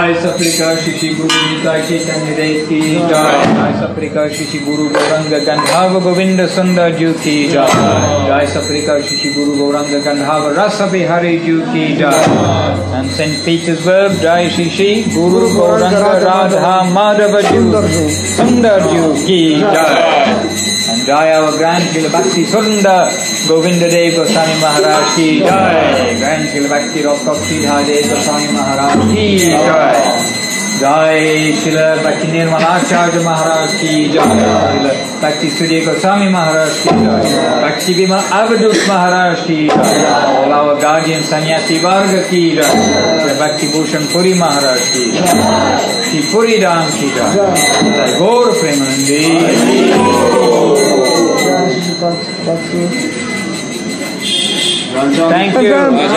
Jai Saprika Shishi Guru Nitai Chaitanya Dev ki Jai. Jai Saprika Shishi Guru Gauranga Gandhava Govinda Sundar Ji ki Jai. Jai Saprika Shishi Guru Gauranga Gandhava Rasa Bihari Ji ki Jai. And St. Petersburg, Jai Shishi Guru Gauranga Radha Madhava Ji Sundar Ji ki Jai. And Jai our Grand Srila Bhakti Sundar Govinda Dev Goswami Maharaj ki Jai. Grand Srila Bhakti Rock of Sridhar Dev Goswami Maharaj ki Jai. Jai Srila Bhakti Nirmalacharya Maharaj ki Jai. Srila Bhakti Surya Goswami Maharaj ki Jai. Bhakti Bima Avadut Maharaj ki Jai. All our guardian Sannyasi Varga ki Jai. Srila Bhakti Bhushan Puri Maharaj ki Jai. Shri Puri Dham ki Jai. Jai Gaur Premanandi. Thank you.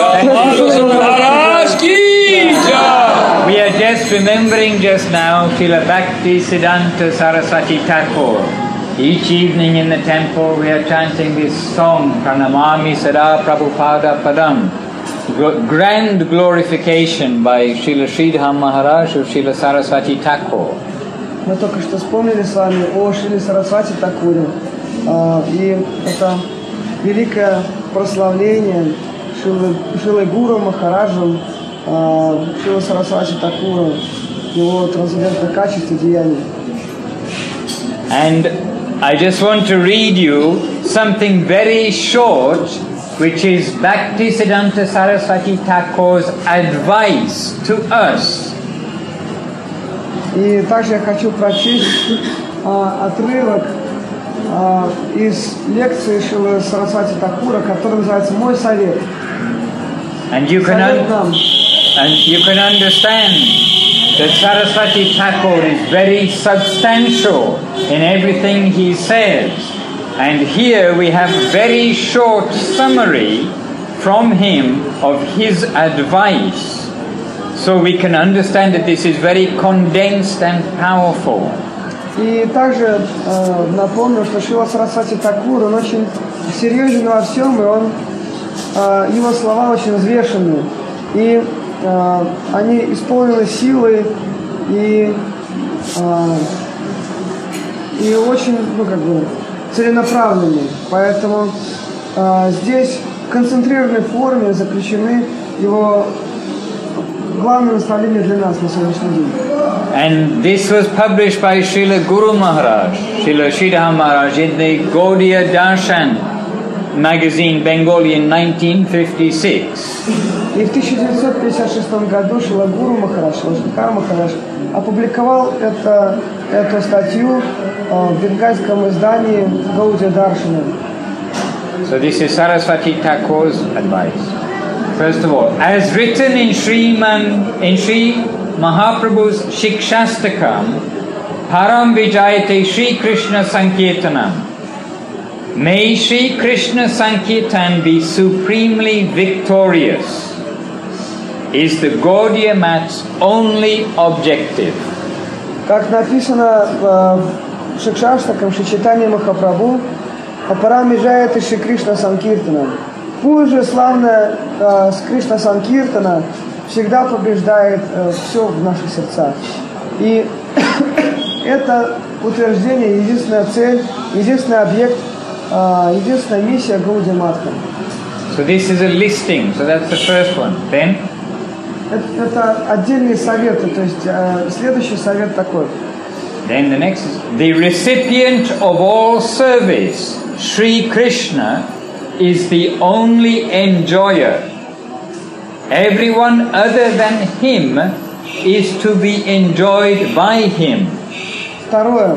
We are just remembering just now Srila Bhakti Siddhanta Saraswati Thakur. Each evening in the temple we are chanting this song, Pranamami Sada Prabhupada Padam. Grand glorification by Srila Sridham Maharaj or Srila Saraswati Thakur. Мы только что вспомнили с вами о Шриле Сарасвати Такуре. И это великое прославление Шрилы Гуру Махараджем, Шрилы Сарасвати Такура, его трансцендентных качеств и деяний. And I just want to read you something very short, which is Bhaktisiddhanta Saraswati Thakur's advice to us. И также я хочу прочесть отрывок из лекции Шрилы Сарасвати Такура, который называется «Мой совет». And you can understand that Saraswati Thakur is very substantial in everything he says. And here we have a very short summary from him of his advice. So we can understand that this is very condensed and powerful. И также напомню, что Шрила Сарасвати Такур, он очень серьезен во всем, и его слова очень взвешенные. И они исполнены силой и очень, целенаправлены. Поэтому здесь в концентрированной форме заключены его главное наставление для нас на сегодняшний день. And this was published by Srila Guru Maharaj, Srila Sridhar Maharaj, in the Gaudiya Darshan magazine, Bengali, in 1956. И в 1956 году Шрила Гуру Махарадж, Шрила Махарадж, опубликовал эту статью в бенгальском издании Гаудия Даршана. So this is Saraswati Thakur's advice. First of all, as written in Sri Mahaprabhu's Shikshastakam, Param Vijayate Sri Krishna Sankirtanam. May Sri Krishna Sankirtan be supremely victorious, is the Gaudiya Mat's only objective. Как написано в Шикшаштакам Шри Чайтанья Махапрабху, Парам Вижаяте Шри Кришна Санкиртана. Пусть же славная Кришна Санкиртана всегда побеждает все в наших сердцах. И это утверждение, единственная цель, единственный объект, единственная миссия Гаудия Матха. So this is a listing, so that's the first one. Then? Это отдельные советы, то есть следующий совет такой. Then the next is, the recipient of all service, Sri Krishna, is the only enjoyer. Everyone other than him is to be enjoyed by him. Второе.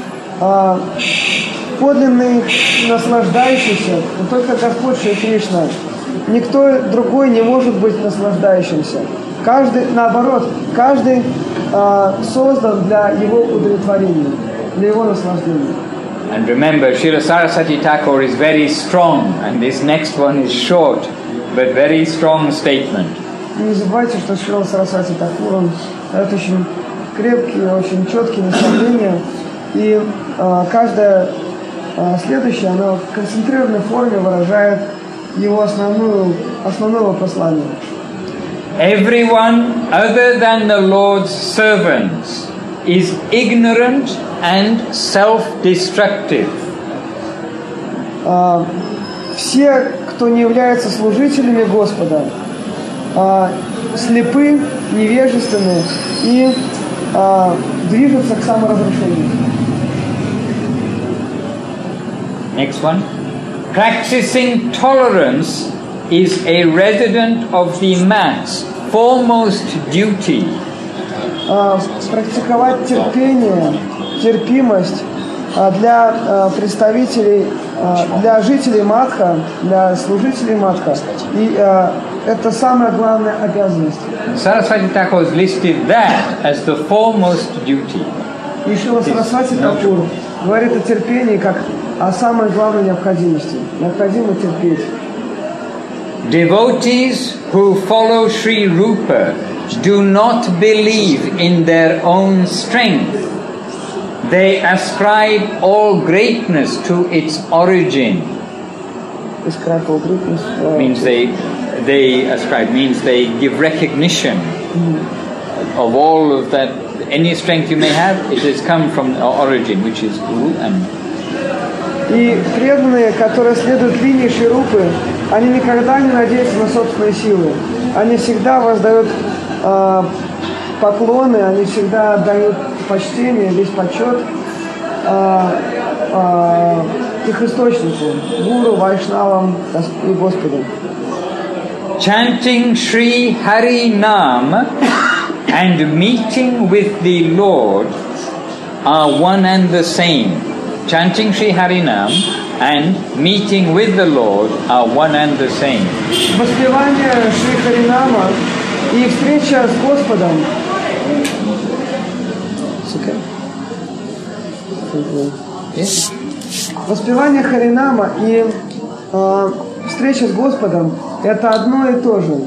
Подлинный наслаждающийся, только Господь Шри Кришна. Никто другой не может быть наслаждающимся. Каждый, наоборот, каждый создан для его удовлетворения, для его наслаждения. And remember, Srila Saraswati Thakur is very strong, and this next one is short, but very strong statement. Не забывайте, что Шрила Сарасвати Тхакур, он дает очень крепкие, очень четкие наставления, и каждое следующее, оно в концентрированной форме выражает его основного послания. Everyone other than the Lord's servants is ignorant and self-destructive. Все, кто не является служителями Господа, слепы, невежественны и движутся к саморазрушению. Next one. Practicing tolerance is a resident of the mat's foremost duty. Практиковать терпение, терпимость для представителей, для жителей Матха, для служителей Матха. И это самая главная обязанность. Saraswati Thakur has listed that as the foremost duty. И Шрила Сарасвати Такур говорит о терпении как о самой главной необходимости. Необходимо терпеть. Devotees who follow Sri Rupa do not believe in their own strength. They ascribe all greatness to its origin. Ascribe all greatness. Means they ascribe, means they give recognition of all of that. Any strength you may have, it has come from the origin, which is Guru. И преданные, которые следуют линии Шри Рупы, они никогда не надеются на собственные силы. Они всегда воздают поклоны, они всегда отдают почтение, весь почет их источнику, Гуру, Вайшнавам и Господу. Chanting Sri Hari Nam and meeting with the Lord are one and the same. Chanting Sri Harinam and meeting with the Lord are one and the same. Воспевание Шри Харинама и встреча с Господом. Yes. Воспевание Харинама и встреча с Господом – это одно и то же.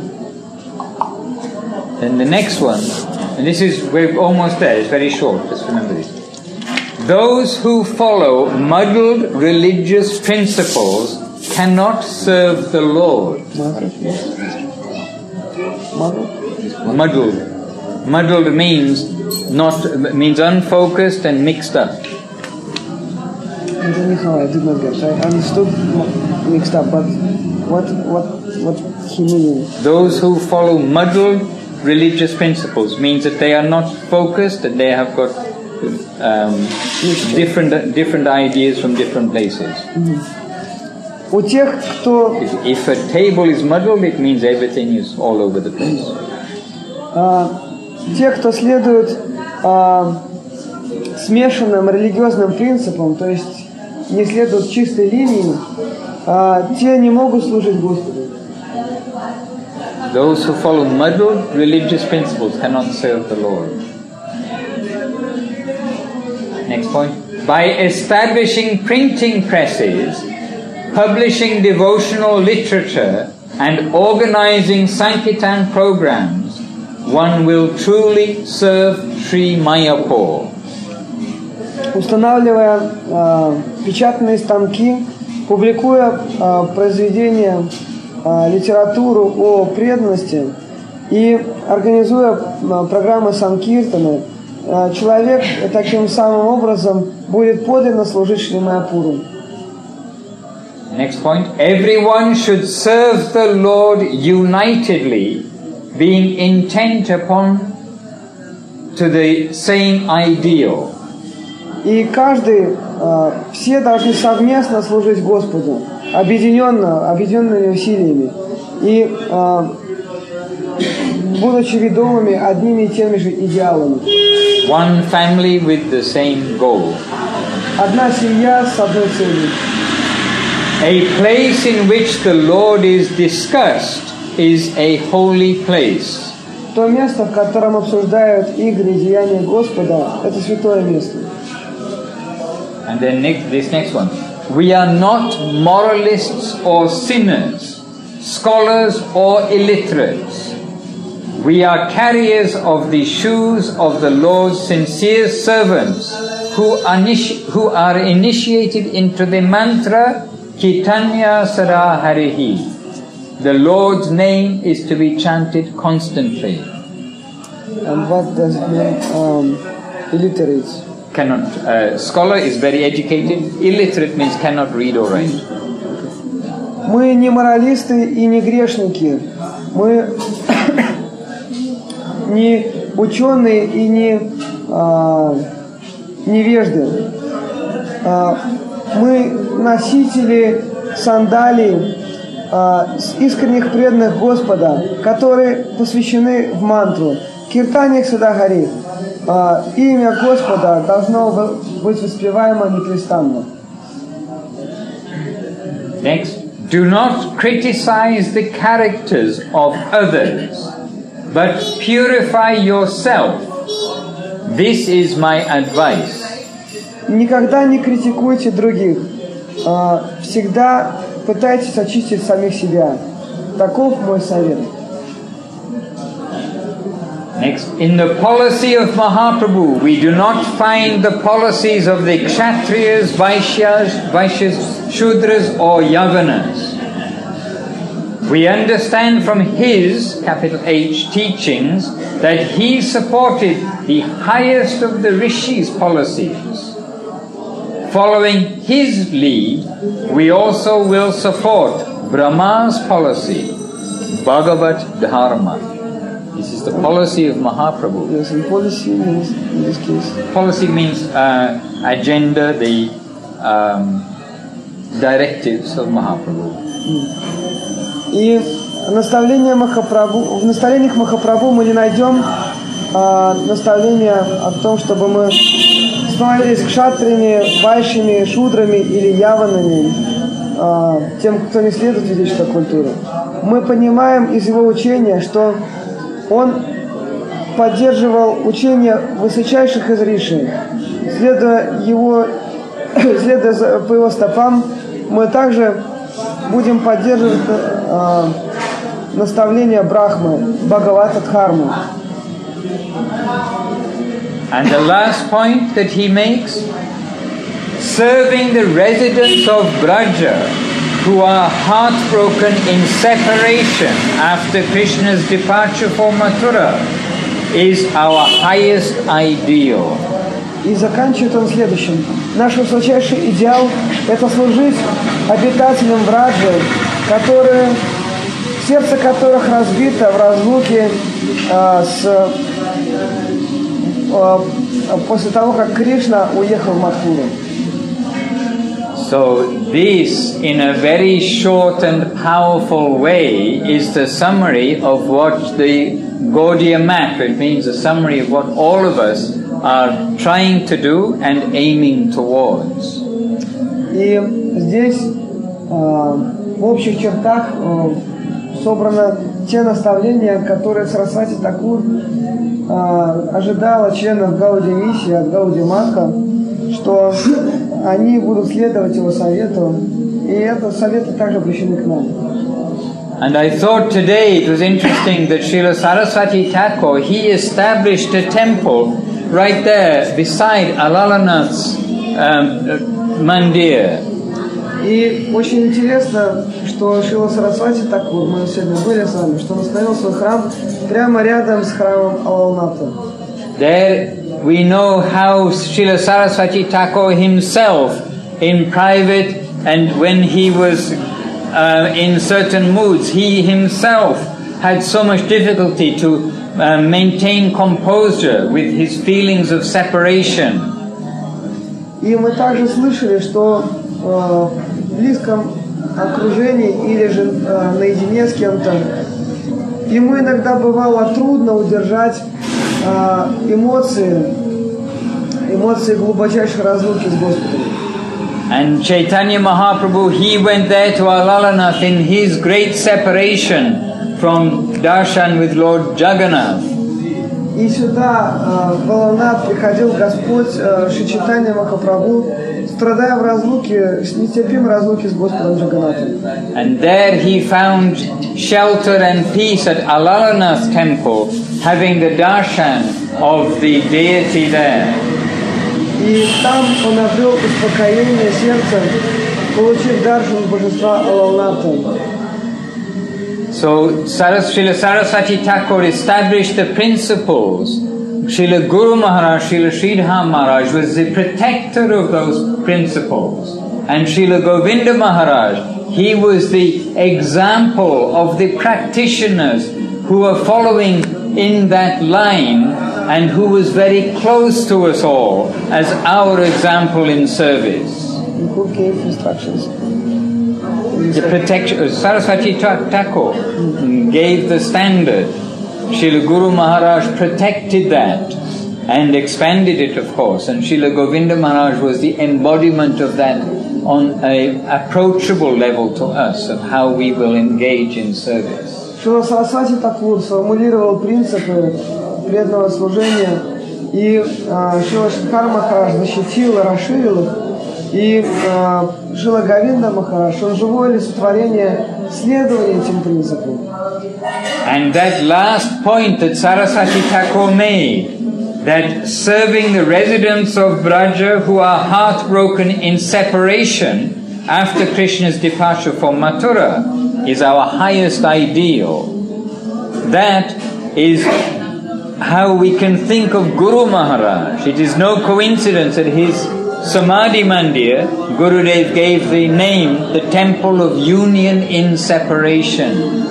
Then the next one, and this is, we're almost there, it's very short, just remember this. Those who follow muddled religious principles cannot serve the Lord. Muddled. Muddled means unfocused and mixed up. I did not get. I understood mixed up, but what he means? Those who follow muddled religious principles means that they are not focused, and they have got different ideas from different places. У тех, кто if a table is muddled, it means everything is all over the place. Те, кто следует смешанным религиозным принципам, то есть не следуют чистой линии, те не могут служить Господу. Those who follow muddled religious principles cannot serve the Lord. Next point. By establishing printing presses, publishing devotional literature, and organizing Sankirtan programs, one will truly serve Sri Mayapur. Устанавливая печатные станки, публикуя произведения, литературу о преданности и организуя программы Санкиртаны, человек таким самым образом будет подлинно служить Шри Майяпуру. Next point. Everyone should serve the Lord unitedly, being intent upon to the same ideal. И все должны совместно служить Господу, объединенными усилиями, и будучи ведомыми одними и теми же идеалами. One family with the same goal. Одна семья с одной целью. A place in which the Lord is discussed is a holy place. То место, в котором обсуждают игры и деяния Господа, это святое место. And then this next one. We are not moralists or sinners, scholars or illiterates. We are carriers of the shoes of the Lord's sincere servants who are initiated into the mantra Kitanya Sada Harihi. The Lord's name is to be chanted constantly. And what does it mean, illiterate? Cannot. Scholar is very educated. Illiterate means cannot read or write. Мы не моралисты и не грешники. Мы не ученые и не невежды. Мы носители сандалий искренних преданных Господа, которые посвящены в мантру. В киртаниях всегда горит. Имя Господа должно быть воспеваемо непрестанно. Next, do not criticize the characters of others, but purify yourself. This is my advice. Никогда не критикуйте других. Всегда пытайтесь очистить самих себя. Таков мой совет. Next, in the policy of Mahaprabhu, we do not find the policies of the Kshatriyas, Vaishyas, Shudras or Yavanas. We understand from his, capital H, teachings that he supported the highest of the Rishis' policies. Following his lead, we also will support Brahma's policy, Bhagavat Dharma. This is the policy of Mahaprabhu. Yes, and policy means, in this case? Policy means agenda, the directives of Mahaprabhu. И в наставлениях Махапрабху мы не найдем наставления о том, чтобы мы становились кшатриями, вайшями, шудрами или яванами, тем, кто не следует ведической культуре. Мы понимаем из его учения, что он поддерживал учение высочайших из риши. Следуя по его стопам, мы также будем поддерживать наставления Брахмы, Бхагавата Дхармы. And the last point that he makes, serving the residents of Braja who are heartbroken in separation after Krishna's departure for Mathura is our highest ideal. И заканчивает он следующим. Наш высочайший идеал – это служить обитателям Браджи, сердце которых разбито в разлуке после того, как Кришна уехал в Матхуру. So this, in a very short and powerful way, is the summary of what the Gaudiya Mat, it means a summary of what all of us are trying to do and aiming towards. И здесь в общих чертах собраны те наставления, которые Сарасвати Такур ожидала членов Гаудия Миссии от Гаудия Матха, что они будут следовать его совету, и этот советы также обращены к нам. And I thought today it was interesting that Srila Saraswati Thakur, he established a temple right there beside Alalanath's mandir. И очень интересно, что Шрила Сарасвати Такур, мы сегодня были с вами, что он установил свой храм прямо рядом с храмом Алаланата. There we know how Srila Saraswati Thakur himself, in private and when he was in certain moods, he himself had so much difficulty to maintain composure with his feelings of separation. И мы также слышали, что в близком окружении или же наедине с кем-то ему иногда бывало трудно удержать эмоции глубочайшей разлуки с Господом. And Chaitanya Mahaprabhu, he went there to Alalanath in his great separation from darshan with Lord Jagannath. И сюда в Алаланат приходил Господь Шри Чайтанья Махапрабху, страдая в разлуке, с нестерпимой разлуке с Господом Джаганнатом. And there he found shelter and peace at Alalanath temple, having the darshan of the deity there. И там он обрел успокоение сердца, получив даршан божества Алаланата. So Srila Saraswati Thakur established the principles. Srila Guru Maharaj, Srila Sridhar Maharaj was the protector of those principles. And Srila Govinda Maharaj, he was the example of the practitioners who were following in that line and who was very close to us all as our example in service. Who gave instructions? The protection, Saraswati Thakur gave the standard. Srila Guru Maharaj protected that and expanded it, of course. And Srila Govinda Maharaj was the embodiment of that on an approachable level to us of how we will engage in service. Шрила Сарасвати Такур сформулировал принципы преданного служения, и Шрила Шридхар Махарадж защитил и расширил их, и Шрила Говинда Махарадж, он живое олицетворение следования этим принципам. And that last point that Saraswati Thakur made, that serving the residents of Braja who are heartbroken in separation after Krishna's departure from Mathura is our highest ideal. That is how we can think of Guru Maharaj. It is no coincidence that his Samadhi Mandir, Gurudev gave the name, the Temple of Union in Separation.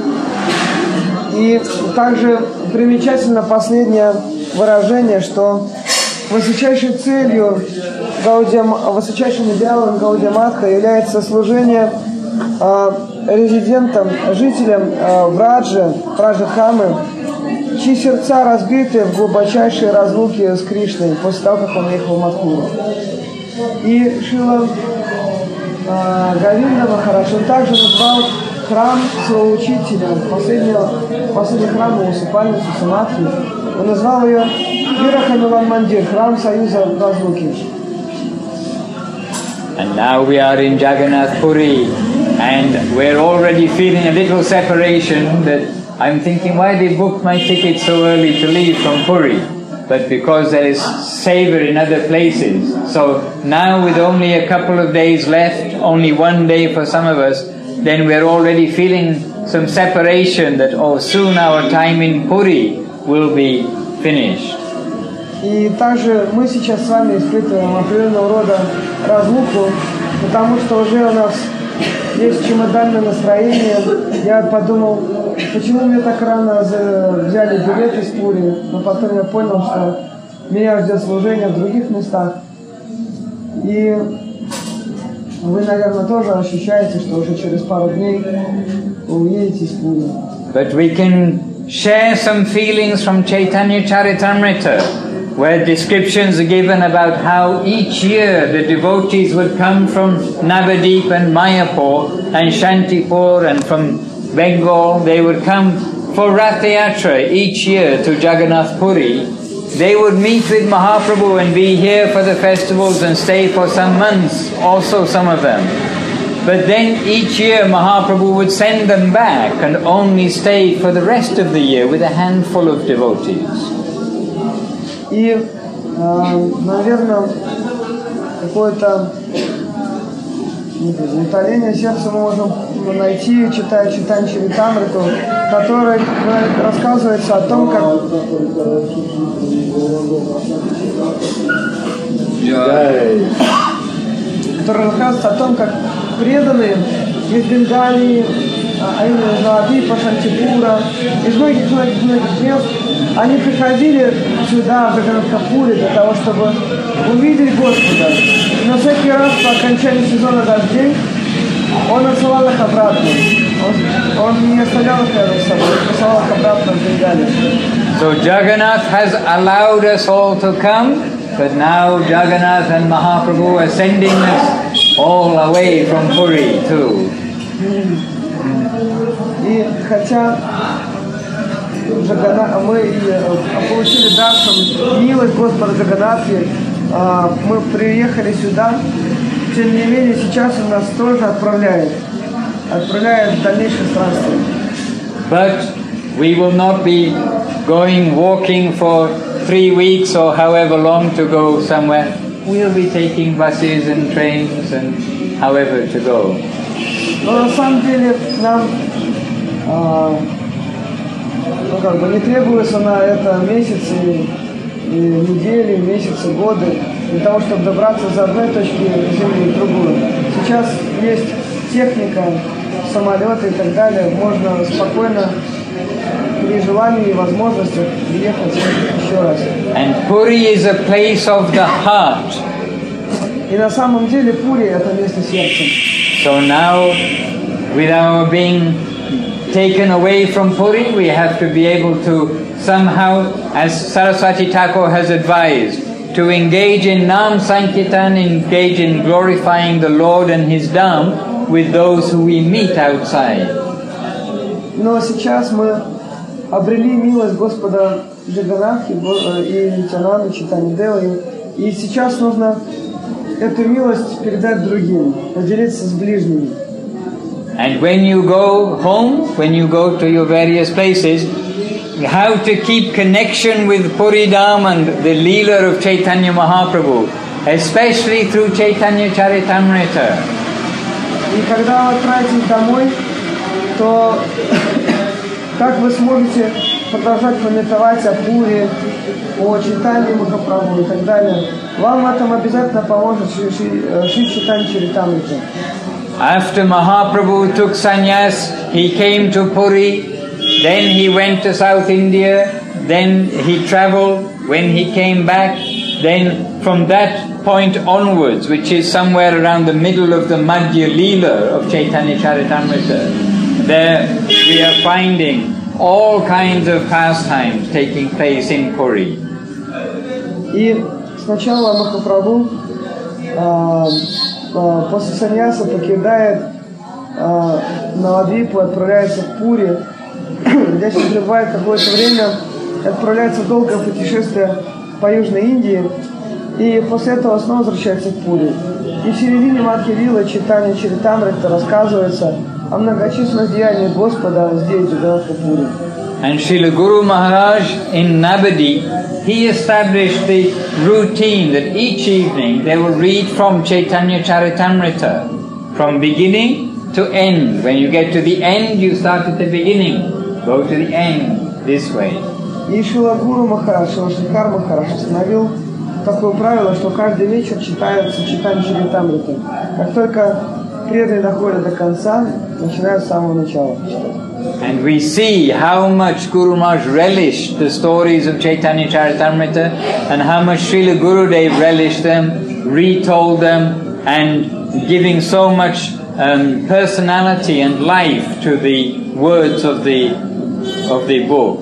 И также примечательно последнее выражение, что высочайшей целью, высочайшим идеалом Гаудия Матха является служение резидентам, жителям Браджа-Дхамы, чьи сердца разбиты в глубочайшей разлуке с Кришной после того, как он ехал в Мадхуру. И Шрила Говинда Махарадж, он также назвал храм своего учителя, последний храм его усыпальницы Самадхи, он назвал ее Вираха Милан Мандир, храм союза разлуки. And now we are in Jagannath Puri, and we're already feeling a little separation. That I'm thinking, why they booked my ticket so early to leave from Puri? But because there is savor in other places. So now with only a couple of days left, only one day for some of us, then we're already feeling some separation that, oh, soon our time in Puri will be finished. И также мы сейчас с вами испытываем определенного рода разлуку, потому что уже у нас есть чемоданное настроение. Я подумал, почему мне так рано взяли билет из Пури, но потом я понял, что меня ждет служение в других местах. И вы, наверное, тоже ощущаете, что уже через пару дней вы уедете из Пури. But we can share some feelings from Chaitanya Charitamrita, where descriptions are given about how each year the devotees would come from Navadip and Mayapur and Shantipur, and from Bengal they would come for Rath Yatra each year to Jagannath Puri. They would meet with Mahaprabhu and be here for the festivals and stay for some months, also some of them. But then each year Mahaprabhu would send them back and only stay for the rest of the year with a handful of devotees. И, наверное, какое-то утоление сердца мы можем найти, читая Чайтанья Чаритамриту, который рассказывается о том, как преданные из Бенгалии, а именно из Навадипа, Шантипура, из многих мест, они приходили сюда, в Джаганнатхапури, для того, чтобы увидеть Господа. Но всякий раз по окончании сезона дождей он отсылал их обратно. Он не оставлял их рядом с собой, он посылал их обратно в Бенгалию. So Jagannath has allowed us all to come, but now Jagannath and Mahaprabhu are sending us all away from Puri too. И хотя мы получили даршан, милость Господа Джаганнатхи, мы приехали сюда, тем не менее сейчас он нас тоже отправляет в дальнейшее странствие. But we will not be going walking for 3 weeks or however long to go somewhere. We'll be taking buses and trains and however to go. Но на самом деле нам не требуется на это месяцы, недели, месяцы, годы для того, чтобы добраться из одной точки Земли в другую. Сейчас есть техника, самолеты и так далее. Можно спокойно при желании и возможностях приехать еще раз. And Puri is a place of the heart. И на самом деле Пури это место сердца. So now, with our being taken away from Puri, we have to be able to somehow, as Saraswati Thakur has advised, to engage in Nam Sankirtan, engage in glorifying the Lord and His Dham with those who we meet outside. Но сейчас мы обрели милость Господа Джаганнатхи и Нитянанды, Чайтаньи Девы, и сейчас нужно эту милость передать другим, поделиться с ближними. And when you go home, when you go to your various places, how to keep connection with Puri Dham and the Leela of Chaitanya Mahaprabhu, especially through Chaitanya Charitamrita. И когда вы отправитесь домой, то как вы сможете продолжать памятовать о Пуре, о Чайтанье Махапрабху и так далее? Вам в этом обязательно поможет Шри Чайтанья Чаритамрита. After Mahaprabhu took sannyas, he came to Puri, then he went to South India, then he travelled. When he came back, then from that point onwards, which is somewhere around the middle of the Madhya Leela of Chaitanya Charitamrita, there we are finding all kinds of pastimes taking place in Puri. И сначала Махапрабху после саньяса покидает Навадвипу, отправляется в Пури, здесь он пребывает какое-то время, отправляется в долгое путешествие по Южной Индии, и после этого снова возвращается в Пури. И в середине Мадхья-лилы Чайтанья Чаритамрита рассказывается о многочисленных деяниях Господа здесь, в Пури. And Srila Guru Maharaj in Navadi, he established the routine that each evening they will read from Chaitanya Charitamrita, from beginning to end. When you get to the end, you start at the beginning, go to the end, this way. И Шрила Гуру Махарадж, Шрила Шрикар Махарадж установил такое правило, что каждый вечер читается Чайтанья Чаритамрита. Как только преданные доходят до конца, начинают с самого начала читать. And we see how much Guru Maharaj relished the stories of Chaitanya Charitamrita and how much Srila Gurudev relished them, retold them, and giving so much personality and life to the words of the book.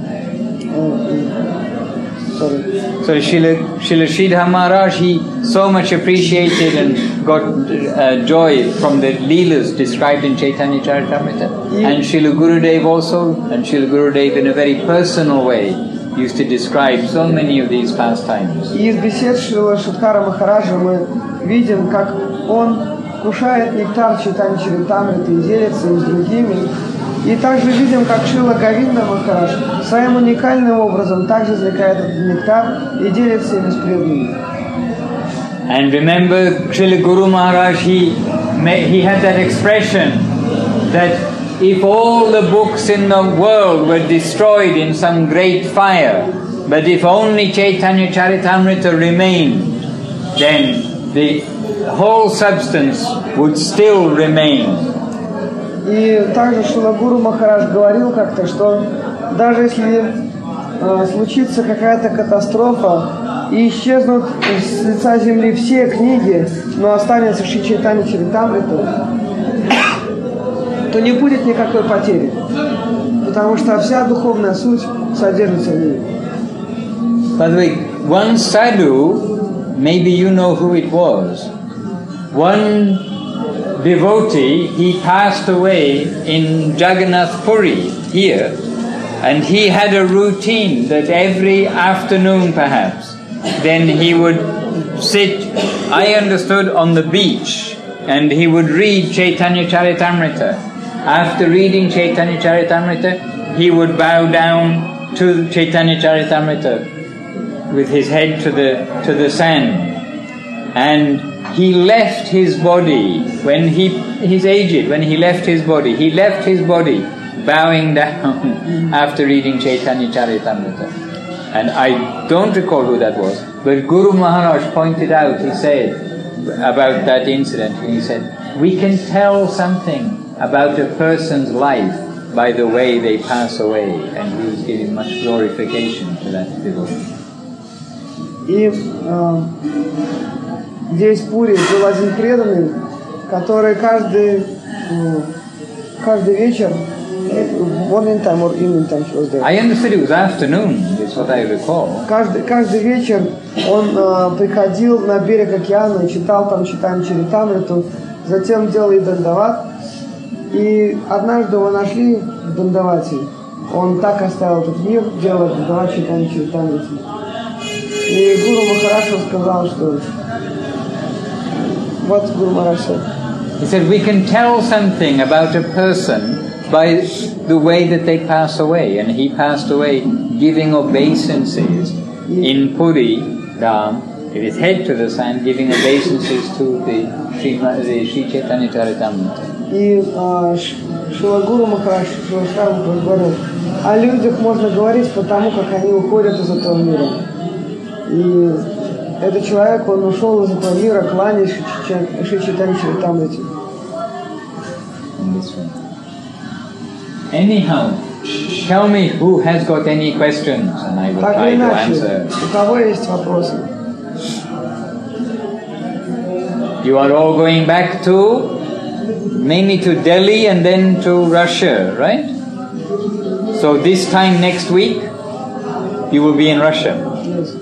So Srila Sridhar Maharaj, he so much appreciated and got joy from the Leelas described in Chaitanya Charitamrita. And Srila Gurudev also, and Srila Gurudev in a very personal way used to describe so many of these pastimes. И из бесед Шрила Шрикара Махараджа мы видим, как он кушает нектар Чайтаньи Чаритамриты и делится им с другими. И также видим, как Шрила Говинда Махарадж своим уникальным образом также извлекает этот нектар и делится ими с преданными. And remember, Srila Guru Maharaj, he had that expression that if all the books in the world were destroyed in some great fire, but if only Chaitanya Charitamrita remained, then the whole substance would still remain. И также Шрила Гуру Махарадж говорил как-то, что даже если случится какая-то катастрофа и исчезнут с лица земли все книги, но останется Шри Чайтанья Чаритамрита, то не будет никакой потери, потому что вся духовная суть содержится в ней. By the way, one sadhu, maybe you know who it was, one devotee, he passed away in Jagannath Puri here, and he had a routine that every afternoon perhaps, then he would sit, I understood, on the beach, and he would read Chaitanya Charitamrita. After reading Chaitanya Charitamrita, he would bow down to Chaitanya Charitamrita with his head to the sand, and he left his body when he's aged. When he left his body bowing down after reading Chaitanya Charitamrita. And I don't recall who that was, but Guru Maharaj pointed out, he said, about that incident, he said, we can tell something about a person's life by the way they pass away, and he was giving much glorification to that devotee. И здесь в Пури был один преданный, который каждый вечер, morning time or evening time he was there. I understood it was afternoon, is what I recall. Каждый вечер он приходил на берег океана и читал там Чайтанью Чаритамриту, затем делал и дандават. И однажды его нашли в дандавате. Он так оставил этот мир, делал дандават Чайтанью Чаритамриту. И Гуру Махарадж сказал, что what Guru Maharaj said. He said, we can tell something about a person by the way that they pass away. And he passed away giving obeisances in Puri, Dham, with his head to the sand, giving obeisances to the Sri Chaitanya Charitamrita. И Шрила Гуру Махарадж, Шрила Шрила говорил, о людях можно говорить потому, как они уходят из этого мира. И этот человек, он ушел из этого мира, кланяясь Шри Чайтанье Чаритамрите. Anyhow, tell me who has got any questions, and I will try to answer. У кого есть вопросы? You are all going back to, mainly to Delhi and then to Russia, right? So this time next week, you will be in Russia. Yes.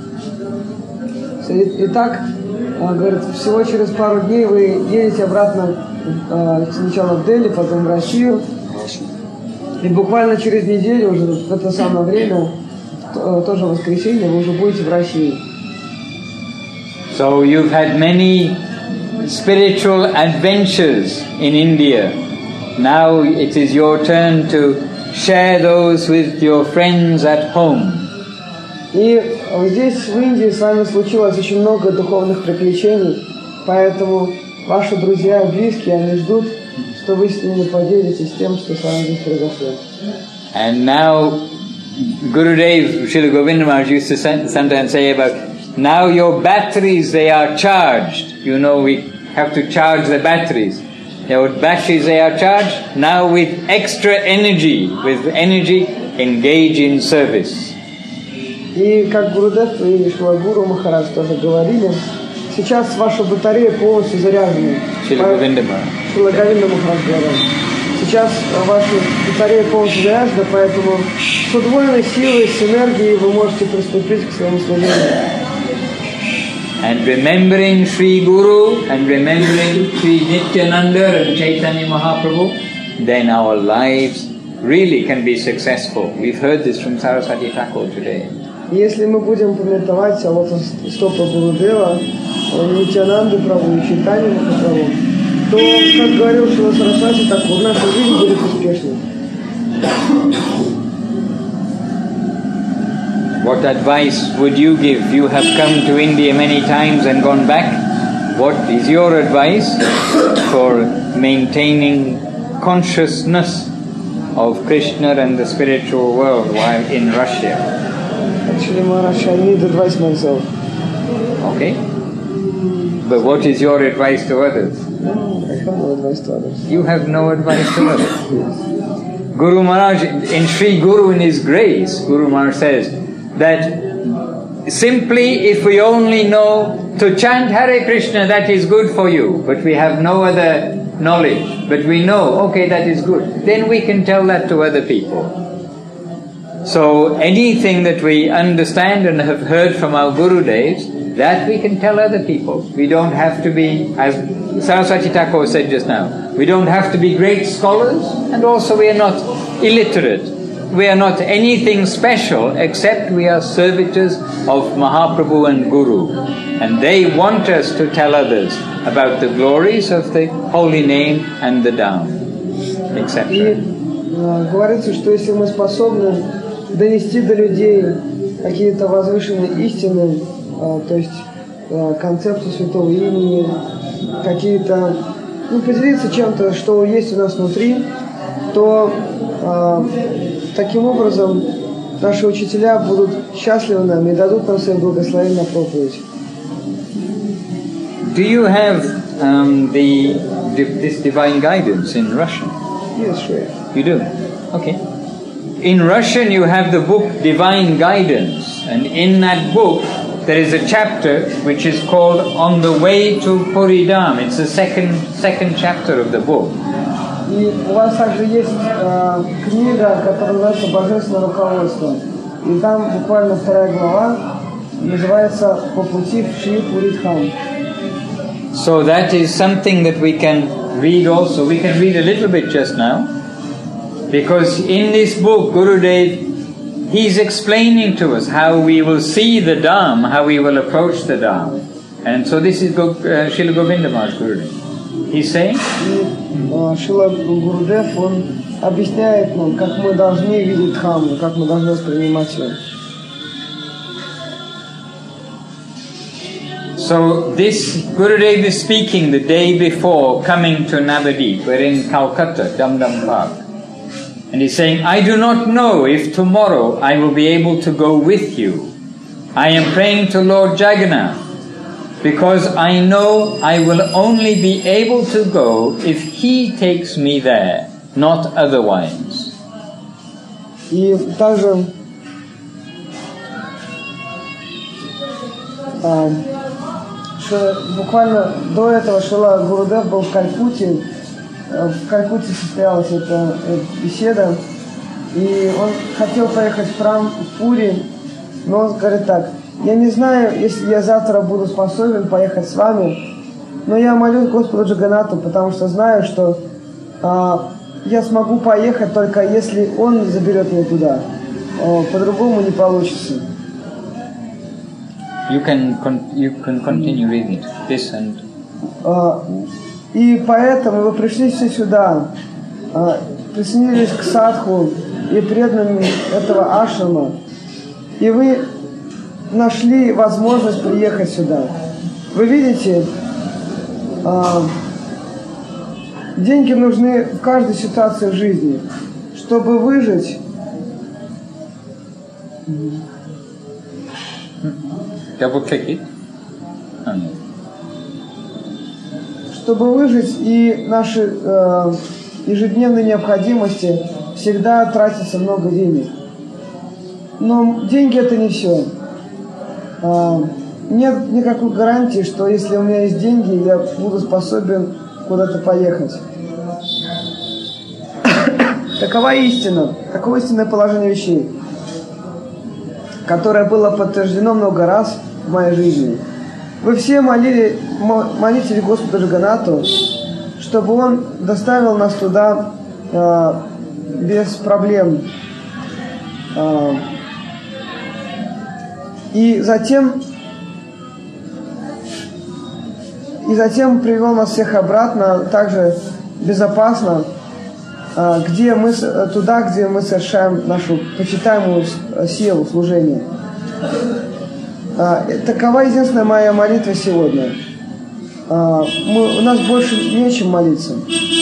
Итак, говорит, всего через пару дней вы едете обратно сначала в Дели, потом в Россию. И буквально через неделю, уже в это самое время, тоже воскресенье, вы уже будете в России. So you've had many spiritual adventures in India. Now it is your turn to share those with your friends at home. И здесь, в Индии, с вами случилось очень много духовных приключений, поэтому ваши друзья и близкие, они ждут, что вы с ними поделитесь тем, что с вами здесь произошло. And now, Gurudev, Srila Govinda Maharaj used to sometimes say about, now your batteries, they are charged. You know, we have to charge the batteries. Your batteries, they are charged. Now with extra energy, engage in service. И как Гурудев и Шрила Гуру Махарадж тоже говорили, сейчас ваша батарея полностью заряжена. Шрила Говинда Махарадж. Шрила Говинда Махарадж говорил. Сейчас ваша батарея полностью заряжена, поэтому с удвоенной силой, с энергией вы можете приступить к своему служению. And remembering Sri Guru and remembering Sri Nityananda and Chaitanya Mahaprabhu, then our lives really can be successful. We've heard this from Saraswati Thakur today. Если мы будем памятовать стопы Гурудева, Нитянанды Прабху и Чайтанья Махапрабху, то, как говорил Шрила Сарасвати Тхакур, наша жизнь будет успешной. What advice would you give? You have come to India many times and gone back. What is your advice for maintaining consciousness of Krishna and the spiritual world while in Russia? Actually, Maharaj, I need advice myself. Okay. But what is your advice to others? No, I have no advice to others. You have no advice to others. Guru Maharaj, in Sri Guru in his grace, Guru Maharaj says that simply if we only know to chant Hare Krishna, that is good for you, but we have no other knowledge, but we know, okay, that is good, then we can tell that to other people. So anything that we understand and have heard from our Gurudevs, that we can tell other people. We don't have to be, as Saraswati Thakur said just now, we don't have to be great scholars, and also we are not illiterate. We are not anything special except we are servitors of Mahaprabhu and Guru. And they want us to tell others about the glories of the holy name and the Dham, etc. И говорится, что если мы способны донести до людей какие-то возвышенные истины, то есть концепцию святого имени, какие-то, поделиться чем-то, что есть у нас внутри, то таким образом наши учителя будут счастливы нами и дадут нам свои благословения на проповедь. Do you have this divine guidance in Russian? Yes, sure. You do? Okay. In Russian you have the book Divine Guidance, and in that book there is a chapter which is called On the Way to Puridam. It's the second chapter of the book. И у вас также есть книга, которая называется «Божественное руководство». И там буквально 2 глава называется «По пути в Шри Пуридхам». So that is something that we can read also. We can read a little bit just now. Because in this book, Gurudev, he's explaining to us how we will see the Dham, how we will approach the Dham. And so this is Srila Govinda Maharaj Gurudev. He's saying, Шрила Гурудев, он объясняет нам, как мы должны видеть Дхамму, как мы должны воспринимать ее. So this Gurudev is speaking the day before coming to Navadip. We're in Calcutta, Dum Park. And he's saying, I do not know if tomorrow I will be able to go with you. I am praying to Lord Jagannath, because I know I will only be able to go if he takes me there, not otherwise. И также буквально до этого Шрила Гурудев был в Калькутте. В Калькутте состоялась эта беседа, и он хотел поехать в храм в Пури, но он говорит так: я не знаю, если я завтра буду способен поехать с вами, но я молюсь Господу Джаганнату, потому что знаю, что я смогу поехать только если Он заберет меня туда, по-другому не получится. You can continue reading this and. И поэтому вы пришли все сюда, присоединились к садху и преданным этого ашрама, и вы нашли возможность приехать сюда. Вы видите, деньги нужны в каждой ситуации в жизни, чтобы выжить. Double check it. Чтобы выжить, и наши ежедневные необходимости, всегда тратится много денег. Но деньги это не все. Нет никакой гарантии, что если у меня есть деньги, я буду способен куда-то поехать. Такова истина, таково истинное положение вещей, которое было подтверждено много раз в моей жизни. Вы все молитесь Господу Джаганнату, чтобы Он доставил нас туда без проблем. И затем привел нас всех обратно, также безопасно, туда, где мы совершаем нашу почитаемую силу служения. Такова единственная моя молитва сегодня. У нас больше нечем молиться.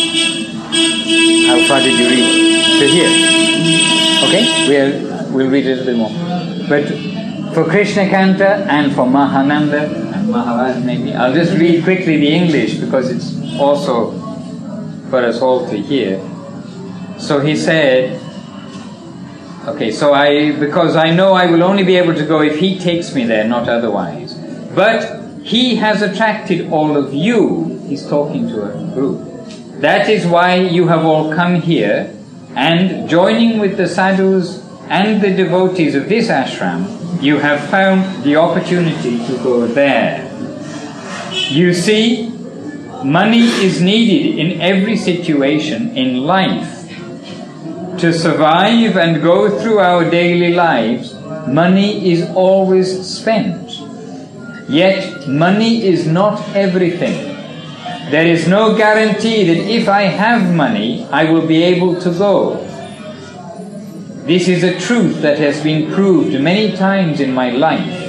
How far did you read? To here. Okay, we'll read a little bit more. But for Krishna Kanta and for Mahananda and Maharaj maybe, I'll just read quickly the English because it's also for us all to hear. So he said, okay, so because I know I will only be able to go if he takes me there, not otherwise. But he has attracted all of you. He's talking to a group. That is why you have all come here, and joining with the sadhus and the devotees of this ashram, you have found the opportunity to go there. You see, money is needed in every situation in life. To survive and go through our daily lives, money is always spent. Yet, money is not everything. There is no guarantee that if I have money, I will be able to go. This is a truth that has been proved many times in my life.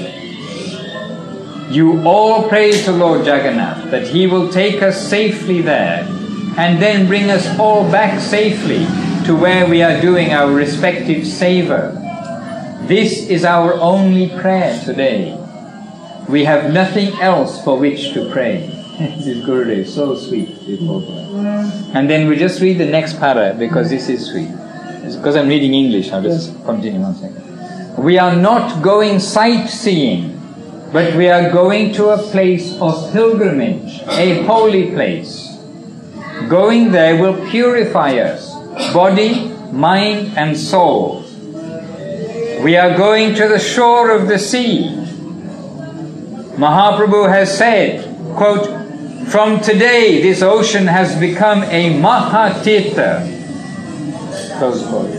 You all pray to Lord Jagannath that he will take us safely there and then bring us all back safely to where we are doing our respective seva. This is our only prayer today. We have nothing else for which to pray. This Gurudev is so sweet. And then we just read the next para because this is sweet. It's because I'm reading English, I'll just continue 1 second. We are not going sightseeing, but we are going to a place of pilgrimage, a holy place. Going there will purify us, body, mind and soul. We are going to the shore of the sea. Mahaprabhu has said, quote, "From today this ocean has become a Mahatirtha." Close quote.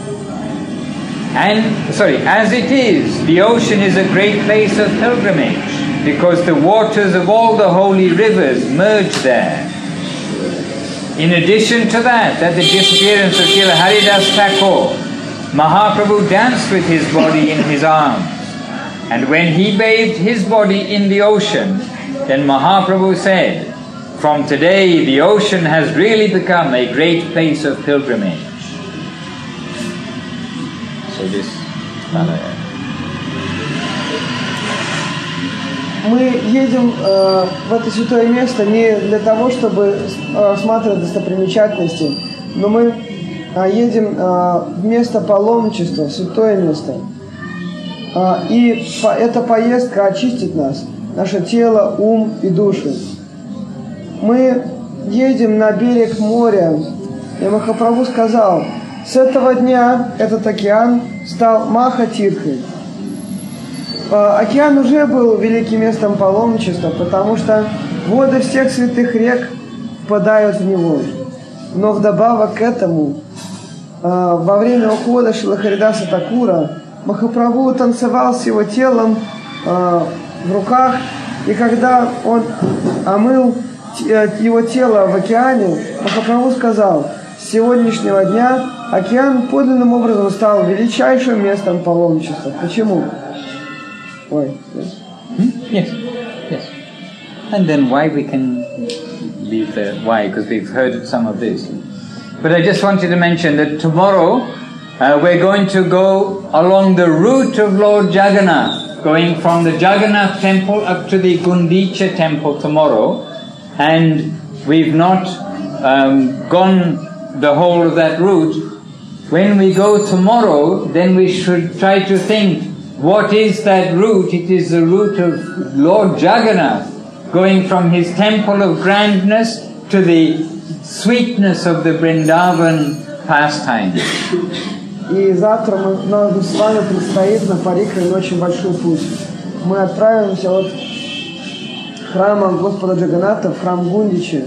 As it is, the ocean is a great place of pilgrimage because the waters of all the holy rivers merge there. In addition to that, at the disappearance of Srila Haridas Thakur, Mahaprabhu danced with his body in his arms. And when he bathed his body in the ocean, then Mahaprabhu said, "From today the ocean has really become a great place of pilgrimage." So this Мы едем в это святое место не для того, чтобы осматривать достопримечательности, но мы едем в место паломничества, святое место. И эта поездка очистит нас, наше тело, ум и душу. Мы едем на берег моря, и Махапрабху сказал, с этого дня этот океан стал Махатирхой. Океан уже был великим местом паломничества, потому что воды всех святых рек впадают в него. Но вдобавок к этому, во время ухода Шрила Харидаса Такура, Махапрабху танцевал с его телом в руках, и когда он омыл его тело в океане, Махапрабху сказал, с сегодняшнего дня океан подлинным образом стал величайшим местом паломничества. Почему? Ой. Yes, yes. And then why we can leave the why, because we've heard some of this. But I just wanted to mention that tomorrow we're going to go along the route of Lord Jagannath, going from the Jagannath temple up to the Gundicha temple tomorrow, and we've not gone the whole of that route. When we go tomorrow, then we should try to think, what is that route? It is the route of Lord Jagannath, going from his temple of grandness to the sweetness of the Vrindavan pastime. И завтра нам с вами предстоит на Парикраме очень большой путь. Мы отправимся от храма Господа Джаганната в храм Гундичи.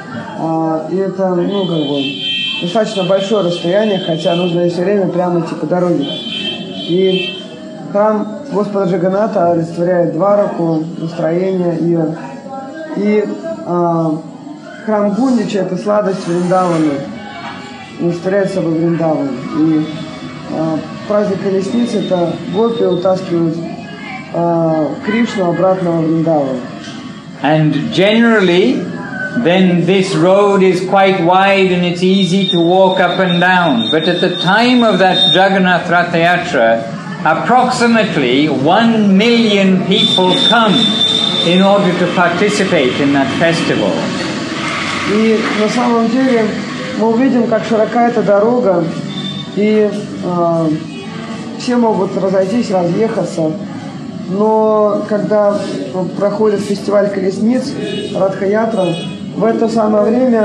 И это, достаточно большое расстояние, хотя нужно все время прямо идти по дороге. И храм Господа Джаганната олицетворяет Двараку, настроение Ира. И храм Гундичи – это сладость Вриндавана, олицетворяет собой Вриндаван. И праздник колесницы – это гопи утаскивают Кришну обратно во Вриндаван. And generally, then this road is quite wide and it's easy to walk up and down. But at the time of that Jagannath Ratha Yatra, approximately 1 million people come in order to participate in that festival. И на самом деле мы увидим, как широка эта дорога, и все могут разойтись, разъехаться. Но когда проходит фестиваль колесниц, Радха-ятра, в это самое время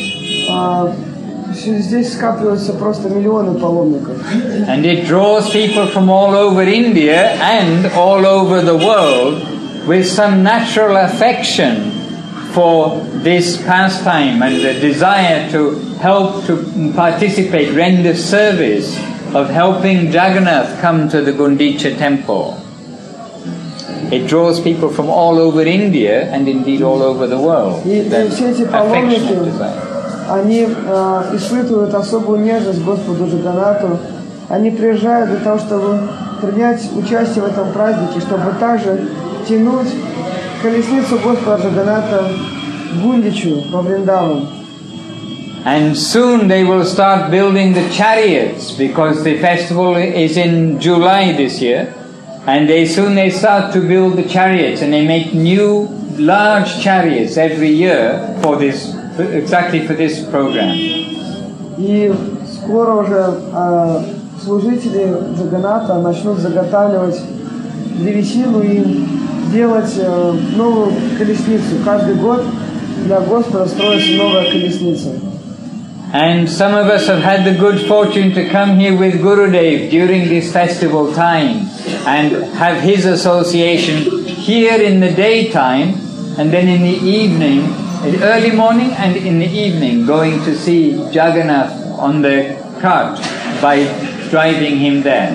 здесь скапливаются просто миллионы паломников. And it draws people from all over India and all over the world with some natural affection for this pastime and the desire to help to participate, render service of helping Jagannath come to the Gundicha temple. It draws people from all over India and indeed all over the world. И все эти паломники, они испытывают особую нежность к Господу Джаганнату. Они приезжают для того, чтобы принять участие в этом празднике, чтобы также тянуть колесницу Господа Джаганната в Гундичу, во Вриндаван. And soon they will start building the chariots, because the festival is in July this year. And they start to build the chariots, and they make new large chariots every year for this, exactly for this program. И скоро уже служители Джаганата начнут заготавливать древесину и делать новую колесницу. Каждый год для Господа строится новая колесница. And some of us have had the good fortune to come here with Gurudev during this festival time and have his association here in the daytime, and then in the evening, early morning and in the evening, going to see Jagannath on the cart by driving him there.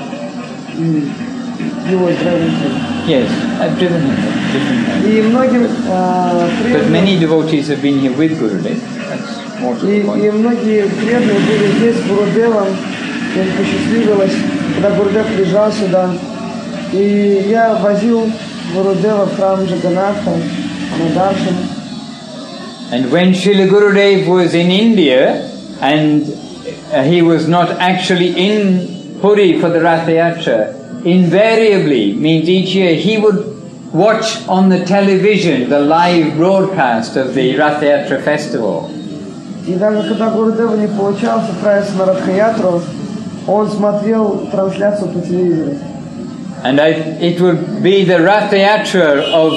You were driving him? Yes, I've driven him different times. И многим But many devotees have been here with Gurudev. That's more to the point. И многие преданные были здесь с Гурудевом. Им посчастливилось, когда Гурудев приезжал сюда. И я возил Гурудева в храм Джаганатха на Даршан. And when Srila Gurudev was in India, and he was not actually in Puri for the Ratha Yatra, invariably, means each year, he would watch on the television the live broadcast of the Ratha Yatra festival. И даже когда Гурудев не получалось отправиться на Радха-ятру, он смотрел трансляцию по телевизору. And it would be the Ratha Yatra of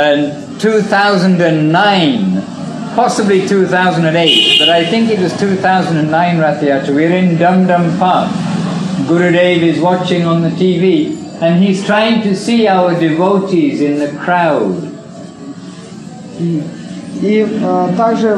2009, possibly 2008, but I think it was 2009 Ratha Yatra. We're in Dum Dum Park. Gurudev is watching on the TV, and he's trying to see our devotees in the crowd. И также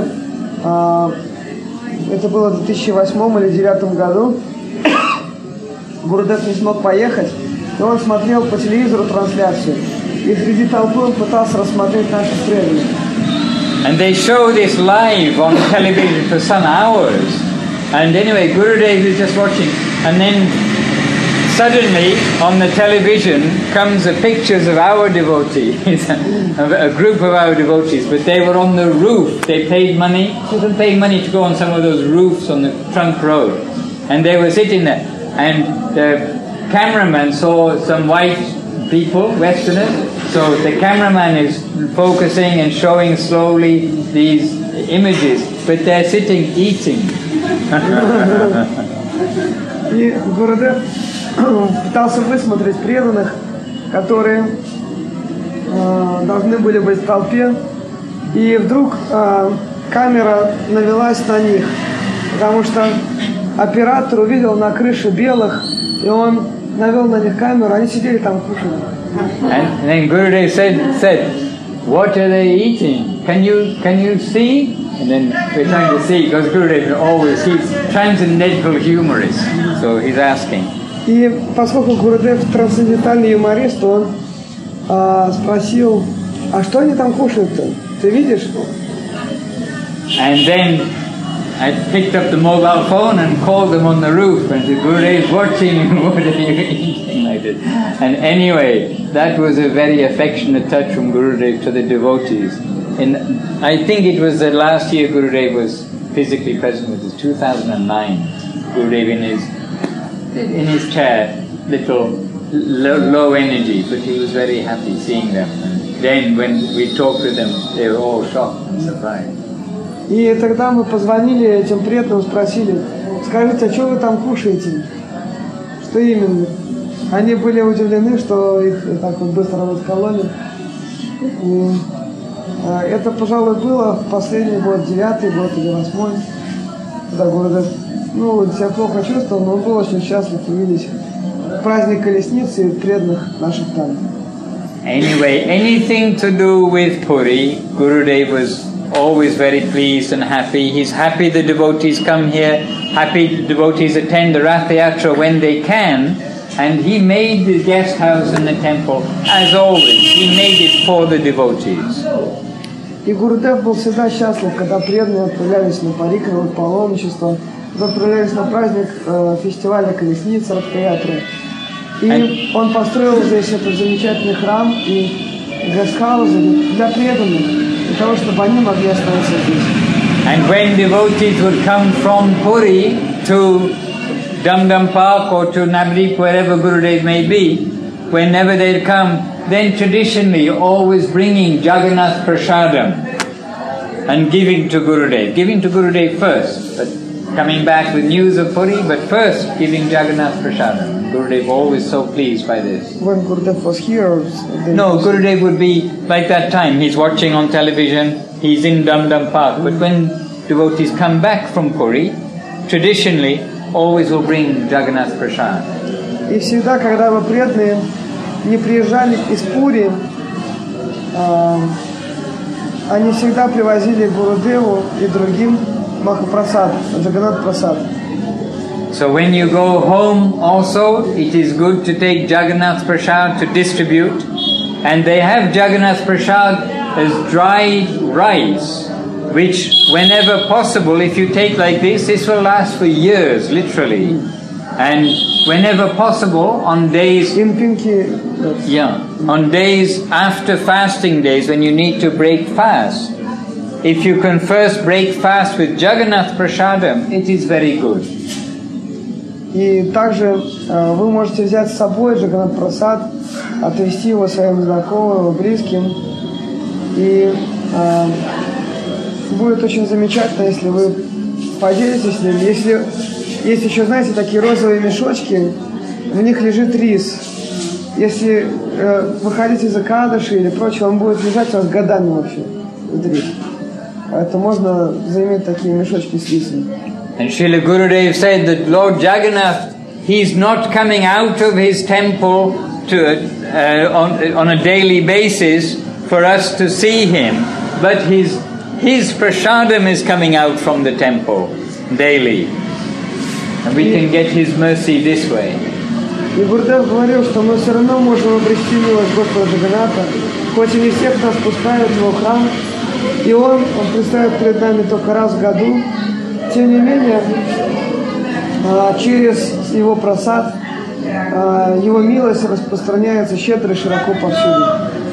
это было в 2008 или 2009 году. Гурудев не смог поехать, и он смотрел по телевизору трансляцию. И среди толпы он пытался рассмотреть наших преданных. And they show this live on television for some hours. And anyway, Gurudev is just watching. And then suddenly on the television comes the pictures of our devotees, a group of our devotees, but they were on the roof. They paid money, couldn't pay money to go on some of those roofs on the trunk road. And they were sitting there. And the cameraman saw some white people, Westerners. So the cameraman is focusing and showing slowly these images, but they're sitting eating. И Гурудев пытался высмотреть преданных, которые должны были быть в толпе, и вдруг камера навелась на них, потому что оператор увидел на крыше белых, и он навел на них камеру, они сидели там кушали. And then Gurudev said, "What are they eating? Can you see?" And then we're trying to see, because Gurudev he's transcendental humorist, so he's asking. И поскольку Гурудев трансцендентальный юморист, он спросил, а что они там кушают-то? Ты видишь? And then I picked up the mobile phone and called them on the roof and said, Gurudev is watching, what are you eating? Like that. And anyway, that was a very affectionate touch from Gurudev to the devotees. And I think it was the last year Gurudev was physically present with us, 2009. Gurudev in his chair, low energy, but he was very happy seeing them. And then when we talked to them, they were all shocked and surprised. И тогда мы позвонили этим преданным, спросили, скажите, а что вы там кушаете? Что именно? Они были удивлены, что их так вот быстро раскололи. И это, пожалуй, было в последний год, 9-й год или 8-й, когда Гурудев, себя плохо чувствовал, но он был очень счастлив увидеть праздник колесницы и преданных наших там. Anyway, anything to do with Puri, Gurudev was always very pleased and happy. He's happy the devotees come here, happy the devotees attend the Ratha Yatra when they can, and he made the guest house and the temple, as always, he made it for the devotees. И Гурудев был всегда счастлив, когда преданные отправлялись на парикраму, паломничество, когда отправлялись на праздник фестиваля колесниц Радха-ятры. И он построил здесь этот замечательный храм и гестхаузы для преданных, для того, чтобы они могли оставаться здесь. And when devotees would come from Puri to Dum Park or to Navadvip, wherever Gurudev may be, whenever they'd come, then traditionally always bringing Jagannath Prasadam and giving to Gurudev first, but coming back with news of Puri, but first giving Jagannath Prasadam. Gurudev always so pleased by this. When Gurudev was here? No, Gurudev would be like that time. He's watching on television, he's in Dum Park. But when devotees come back from Puri, traditionally always will bring Jagannath Prasad. И всегда, когда бы преданные не приезжали из Пури, они всегда привозили Гурудеву и другим Махапрасад, Джаганнат Прасад. So when you go home also, it is good to take Jagannath Prasad to distribute. And they have Jagannath Prasad as dried rice, which whenever possible, if you take like this will last for years, literally. And whenever possible, on days on days after fasting days, when you need to break fast, if you can first break fast with Jagannath Prasadam, it is very good. И также вы можете взять с собой Джаганнат Прасад, отвезти его своим знакомым, близким. И будет очень замечательно, если вы поделитесь с ним. Если есть еще, знаете, такие розовые мешочки, в них лежит рис. Если выходите из Экадаши или прочего, он будет лежать у вас годами вообще, этот рис. Поэтому можно заиметь такие мешочки с рисом. And Srila Gurudev said that Lord Jagannath, he's not coming out of his temple on a daily basis for us to see him, but his prasadam is coming out from the temple daily. And we can get his mercy this way. И Гурудев говорил, что мы все равно можем обрести милость Господа Джаганната, хоть и не всех нас пускают в его храм, и он предстает перед нами только раз в году. Тем не менее, через его прасад, его милость распространяется щедро и широко повсюду.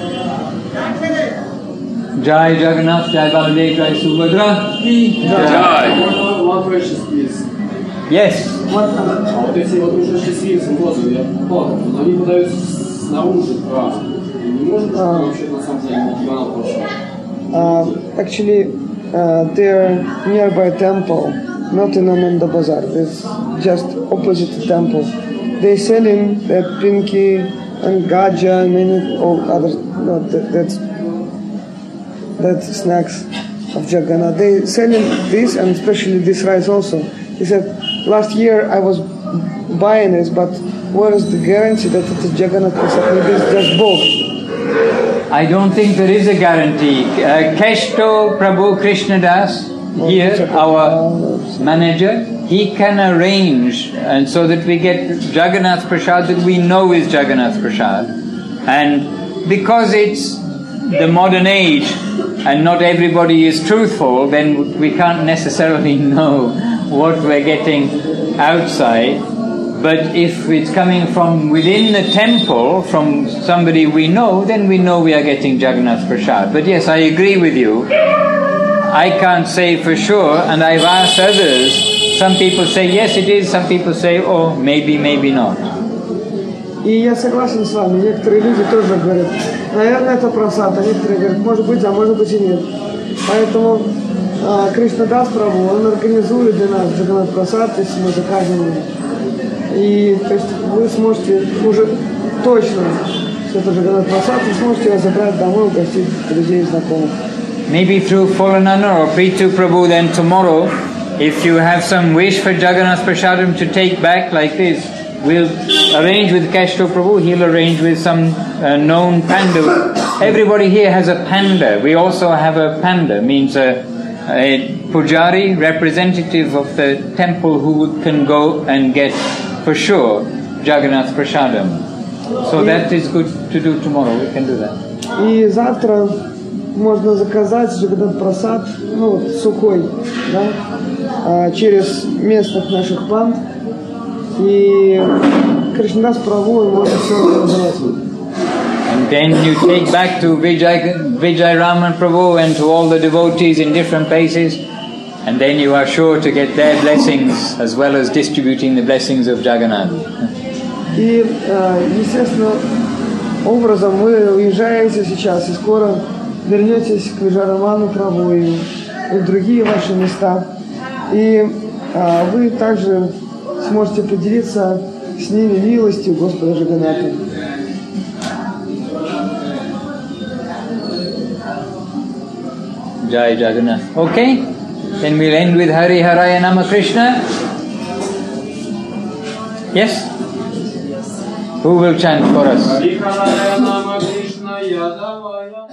Jai Jagannath, Jai Baladev, Jai Subhadra. Jai. One question, please. Yes. Вот эти вот уже счастливцы розовые, но они подаются снаружи храма. Не может вообще на самом деле Jagannath пошел? Actually, they're nearby temple, not in Ananda Bazar. It's just opposite the temple. They selling that pinky and gaja and many other that snacks of Jagannath. They selling this and especially this rice also. He said, last year I was buying this, but where is the guarantee that it is Jagannath Prasad? Maybe it's just both. I don't think there is a guarantee. Keshto Prabhu Krishnadas, here, our manager, he can arrange and so that we get Jagannath Prasad that we know is Jagannath Prasad. And because it's the modern age and not everybody is truthful, then we can't necessarily know what we're getting outside. But if it's coming from within the temple, from somebody we know, then we know we are getting Jagannath Prasad. But yes, I agree with you. I can't say for sure, and I've asked others. Some people say yes it is, some people say oh, maybe, maybe not. И я согласен с вами. Некоторые люди тоже говорят, наверное, это прасад, а некоторые говорят, может быть, а может быть и нет. Поэтому Кришнадас Прабху, он организует для нас Джаганнат Прасад, если мы закажем. И то есть вы сможете уже точно, что это Джаганнат Прасад, вы сможете его забрать домой, угостить друзей и знакомых. Maybe through Pholanana or Prithu Prabhu, then tomorrow, if you have some wish for Jagannath Prasadam to take back like this, we'll arrange with Keshto Prabhu, he'll arrange with some known panda. Everybody here has a panda. We also have a panda, means a pujari, representative of the temple who can go and get for sure Jagannath Prasadam. So that is good to do tomorrow, we can do that. И завтра можно заказать Джаганнат Прасад, ну вот сухой, да, через местных наших панд. И Кришнадас Прабху может все организовать. And then you take back to Vijay Raman Prabhu and to all the devotees in different places. And then you are sure to get their blessings as well as distributing the blessings of Jagannath. И, естественно, образом вы уезжаете сейчас и скоро вернетесь к Виджараману Прабху и в другие ваши места. И вы также сможете поделиться с ними милостью Господа Джаганната. Jai Jagannath. Okay? Then we'll end with Hari Haraya Nama Krishna. Yes? Who will chant for us? Hari Haraya Nama Krishna Yadavaya.